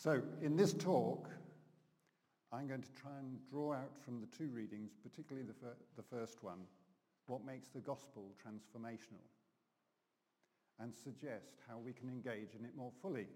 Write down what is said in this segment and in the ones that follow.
So in this talk, I'm going to try and draw out from the two readings, particularly the first one, what makes the gospel transformational, and suggest how we can engage in it more fully.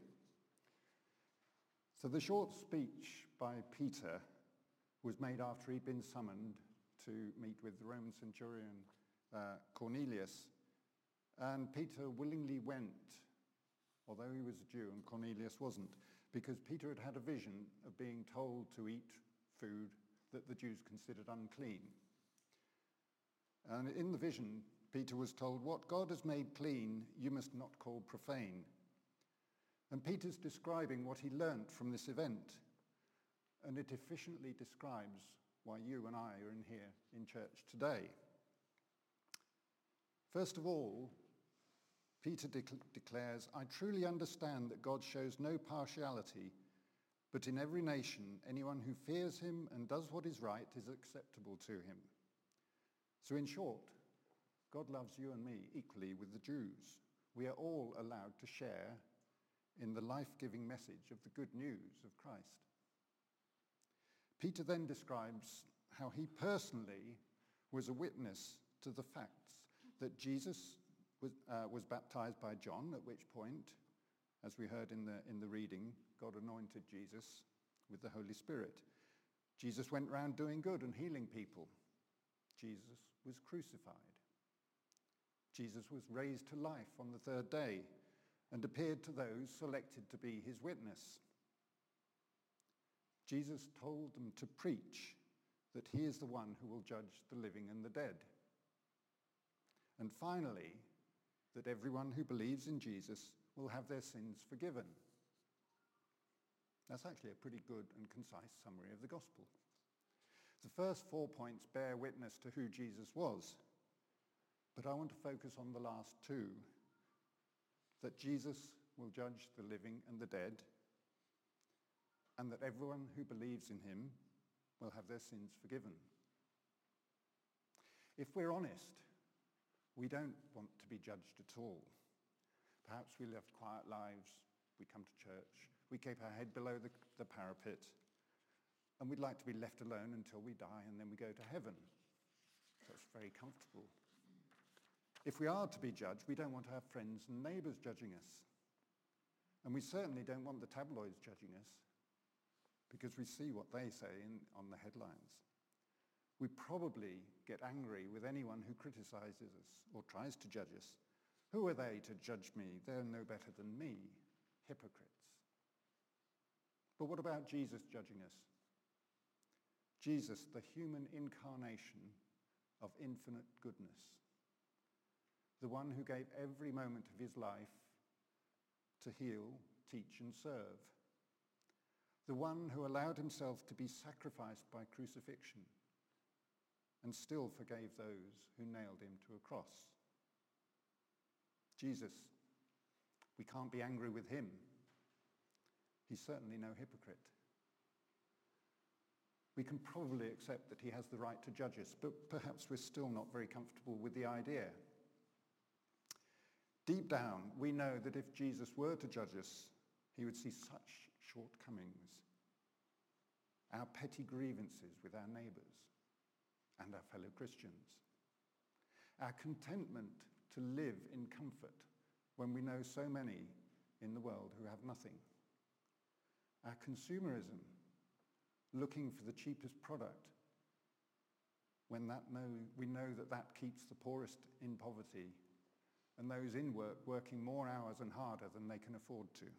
So the short speech by Peter was made after he'd been summoned to meet with the Roman centurion Cornelius. And Peter willingly went, although he was a Jew and Cornelius wasn't, because Peter had had a vision of being told to eat food that the Jews considered unclean. And in the vision, Peter was told, "What God has made clean, you must not call profane." And Peter's describing what he learnt from this event, and it efficiently describes why you and I are in here in church today. First of all, Peter declares, "I truly understand that God shows no partiality, but in every nation, anyone who fears him and does what is right is acceptable to him." So in short, God loves you and me equally with the Jews. We are all allowed to share in the life-giving message of the good news of Christ. Peter then describes how he personally was a witness to the facts that Jesus was baptized by John, at which point, as we heard in the reading, God anointed Jesus with the Holy Spirit. Jesus went around doing good and healing people. Jesus was crucified. Jesus was raised to life on the third day and appeared to those selected to be his witness. Jesus told them to preach that he is the one who will judge the living and the dead. And finally, that everyone who believes in Jesus will have their sins forgiven. That's actually a pretty good and concise summary of the gospel. The first 4 points bear witness to who Jesus was, but I want to focus on the last two, that Jesus will judge the living and the dead, and that everyone who believes in him will have their sins forgiven. If we're honest, we don't want to be judged at all. Perhaps we live quiet lives, we come to church, we keep our head below the parapet, and we'd like to be left alone until we die and then we go to heaven. That's very comfortable. If we are to be judged, we don't want to have friends and neighbours judging us. And we certainly don't want the tabloids judging us, because we see what they say on the headlines. We probably get angry with anyone who criticizes us or tries to judge us. Who are they to judge me? They're no better than me. Hypocrites. But what about Jesus judging us? Jesus, the human incarnation of infinite goodness. The one who gave every moment of his life to heal, teach, and serve. The one who allowed himself to be sacrificed by crucifixion and still forgave those who nailed him to a cross. Jesus, we can't be angry with him. He's certainly no hypocrite. We can probably accept that he has the right to judge us, but perhaps we're still not very comfortable with the idea. Deep down, we know that if Jesus were to judge us, he would see such shortcomings, our petty grievances with our neighbours and our fellow Christians, our contentment to live in comfort when we know so many in the world who have nothing, our consumerism, looking for the cheapest product when we know that keeps the poorest in poverty and those in work working more hours and harder than they can afford to.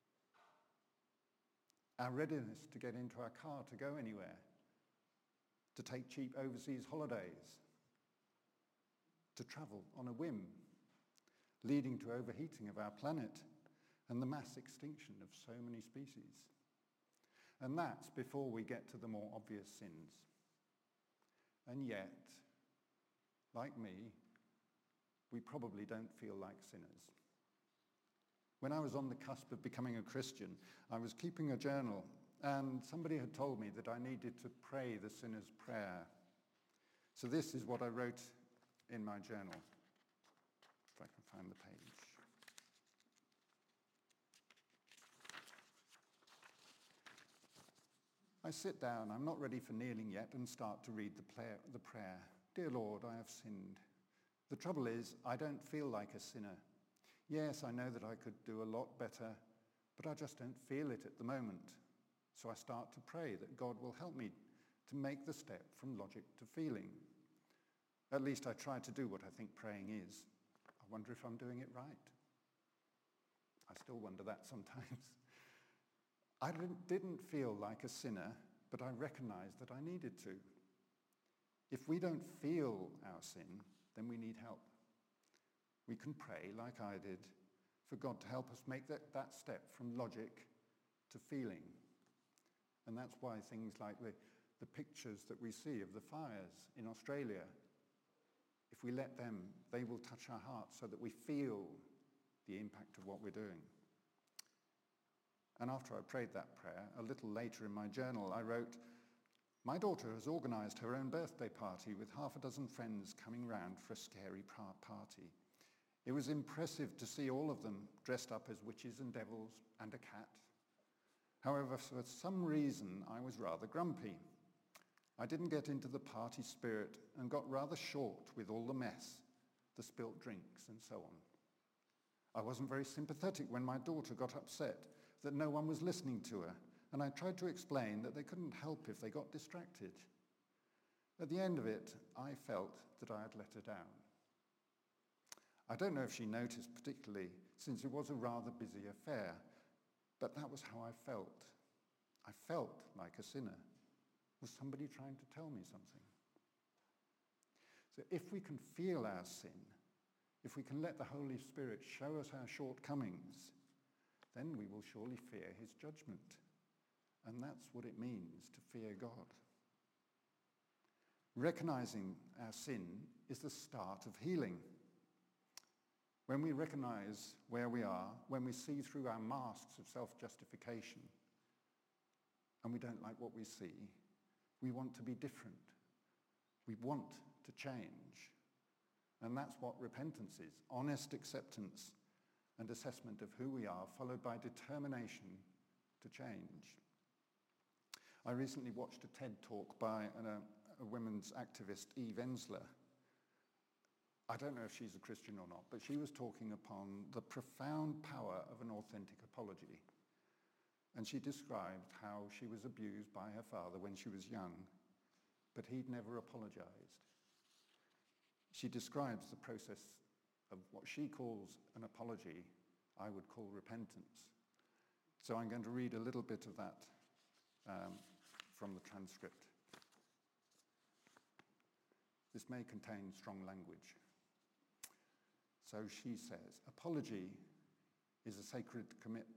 Our readiness to get into our car to go anywhere, to take cheap overseas holidays, to travel on a whim, leading to overheating of our planet and the mass extinction of so many species. And that's before we get to the more obvious sins. And yet, like me, we probably don't feel like sinners. When I was on the cusp of becoming a Christian, I was keeping a journal, and somebody had told me that I needed to pray the sinner's prayer. So this is what I wrote in my journal, if I can find the page. I sit down, I'm not ready for kneeling yet, and start to read the prayer. Dear Lord, I have sinned. The trouble is, I don't feel like a sinner. Yes, I know that I could do a lot better, but I just don't feel it at the moment. So I start to pray that God will help me to make the step from logic to feeling. At least I try to do what I think praying is. I wonder if I'm doing it right. I still wonder that sometimes. I didn't feel like a sinner, but I recognized that I needed to. If we don't feel our sin, then we need help. We can pray, like I did, for God to help us make that step from logic to feeling. And that's why things like the pictures that we see of the fires in Australia, if we let them, they will touch our hearts so that we feel the impact of what we're doing. And after I prayed that prayer, a little later in my journal, I wrote, "My daughter has organised her own birthday party with half a dozen friends coming round for a scary party. It was impressive to see all of them dressed up as witches and devils and a cat. However, for some reason, I was rather grumpy. I didn't get into the party spirit and got rather short with all the mess, the spilt drinks and so on. I wasn't very sympathetic when my daughter got upset that no one was listening to her, and I tried to explain that they couldn't help if they got distracted. At the end of it, I felt that I had let her down. I don't know if she noticed particularly, since it was a rather busy affair, but that was how I felt. I felt like a sinner. Was somebody trying to tell me something?" So if we can feel our sin, if we can let the Holy Spirit show us our shortcomings, then we will surely fear his judgment. And that's what it means to fear God. Recognizing our sin is the start of healing. When we recognize where we are, when we see through our masks of self-justification, and we don't like what we see, we want to be different. We want to change. And that's what repentance is: honest acceptance and assessment of who we are, followed by determination to change. I recently watched a TED talk by a women's activist, Eve Ensler. I don't know if she's a Christian or not, but she was talking upon the profound power of an authentic apology. And she described how she was abused by her father when she was young, but he'd never apologized. She describes the process of what she calls an apology, I would call repentance. So I'm going to read a little bit of that from the transcript. This may contain strong language. So she says, "Apology is a sacred commitment.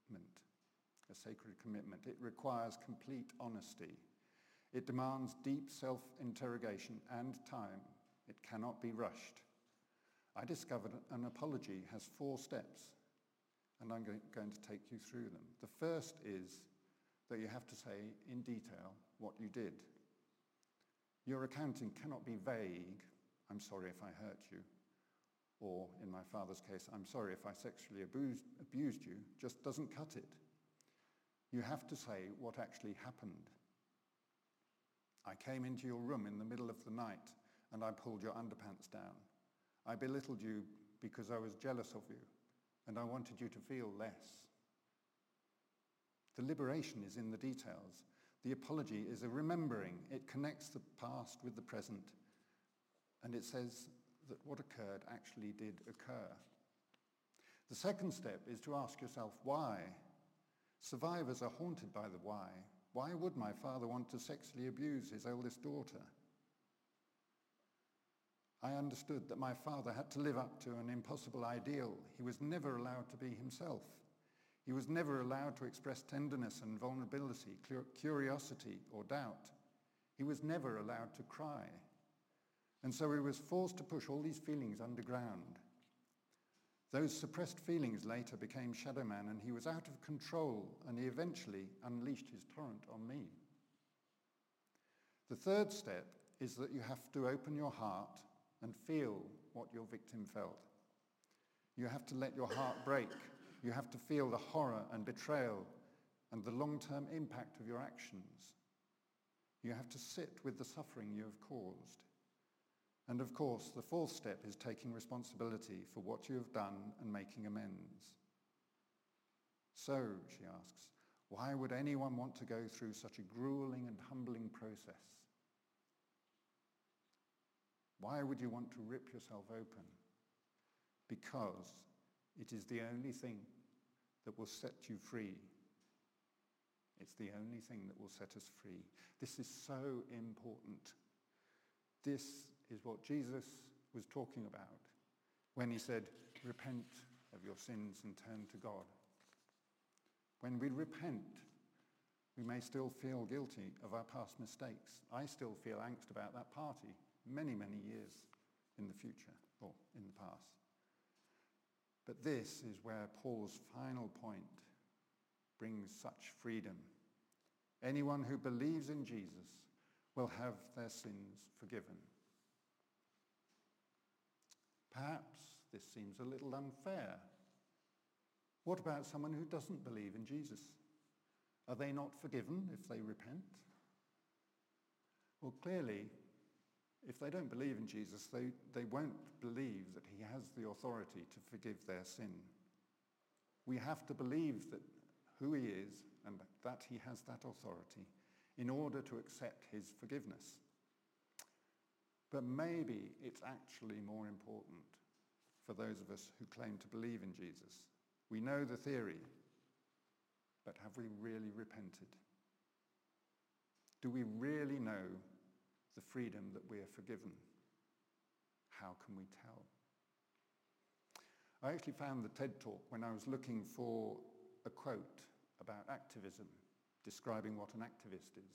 It requires complete honesty. It demands deep self-interrogation and time. It cannot be rushed. I discovered an apology has 4 steps, and I'm going to take you through them. The first is that you have to say in detail what you did. Your accounting cannot be vague, 'I'm sorry if I hurt you,' or in my father's case, 'I'm sorry if I sexually abused you,' just doesn't cut it. You have to say what actually happened. I came into your room in the middle of the night and I pulled your underpants down. I belittled you because I was jealous of you and I wanted you to feel less. The liberation is in the details. The apology is a remembering. It connects the past with the present, and it says that what occurred actually did occur. The second step is to ask yourself why. Survivors are haunted by the why. Why would my father want to sexually abuse his oldest daughter? I understood that my father had to live up to an impossible ideal. He was never allowed to be himself. He was never allowed to express tenderness and vulnerability, curiosity or doubt. He was never allowed to cry. And so he was forced to push all these feelings underground. Those suppressed feelings later became Shadow Man, and he was out of control, and he eventually unleashed his torrent on me. The third step is that you have to open your heart and feel what your victim felt. You have to let your heart break. You have to feel the horror and betrayal and the long-term impact of your actions. You have to sit with the suffering you have caused. And of course, the fourth step is taking responsibility for what you have done and making amends. So, she asks, why would anyone want to go through such a grueling and humbling process? Why would you want to rip yourself open? Because it is the only thing that will set you free. It's the only thing that will set us free. This is so important. This is what Jesus was talking about when he said, repent of your sins and turn to God. When we repent, we may still feel guilty of our past mistakes. I still feel angst about that party many, many years in the future, or in the past. But this is where Paul's final point brings such freedom. Anyone who believes in Jesus will have their sins forgiven. Perhaps this seems a little unfair. What about someone who doesn't believe in Jesus? Are they not forgiven if they repent? Well, clearly, if they don't believe in Jesus, they won't believe that he has the authority to forgive their sin. We have to believe that who he is and that he has that authority in order to accept his forgiveness. But maybe it's actually more important for those of us who claim to believe in Jesus. We know the theory, but have we really repented? Do we really know the freedom that we are forgiven? How can we tell? I actually found the TED Talk when I was looking for a quote about activism, describing what an activist is.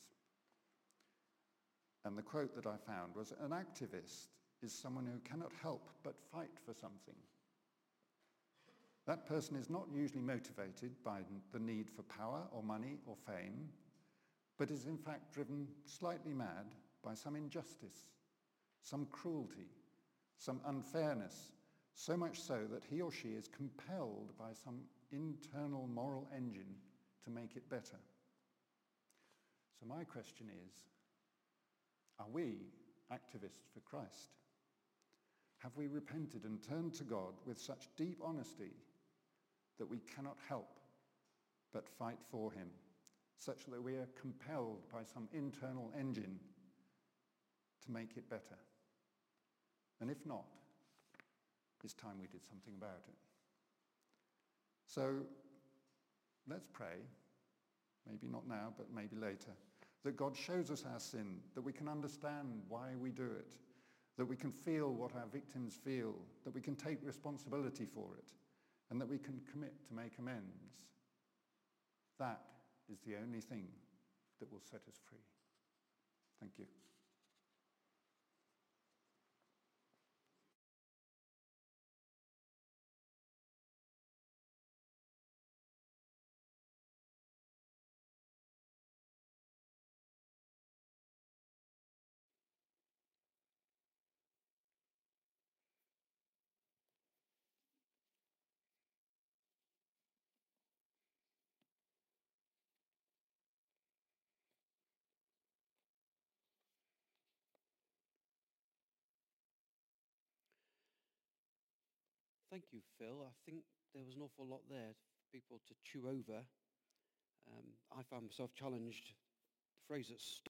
And the quote that I found was, an activist is someone who cannot help but fight for something. That person is not usually motivated by the need for power or money or fame, but is in fact driven slightly mad by some injustice, some cruelty, some unfairness, so much so that he or she is compelled by some internal moral engine to make it better. So my question is, are we activists for Christ? Have we repented and turned to God with such deep honesty that we cannot help but fight for him, such that we are compelled by some internal engine to make it better? And if not, it's time we did something about it. So let's pray, maybe not now, but maybe later, that God shows us our sin, that we can understand why we do it, that we can feel what our victims feel, that we can take responsibility for it, and that we can commit to make amends. That is the only thing that will set us free. Thank you. Thank you, Phil. I think there was an awful lot there for people to chew over. I found myself challenged. The phrase that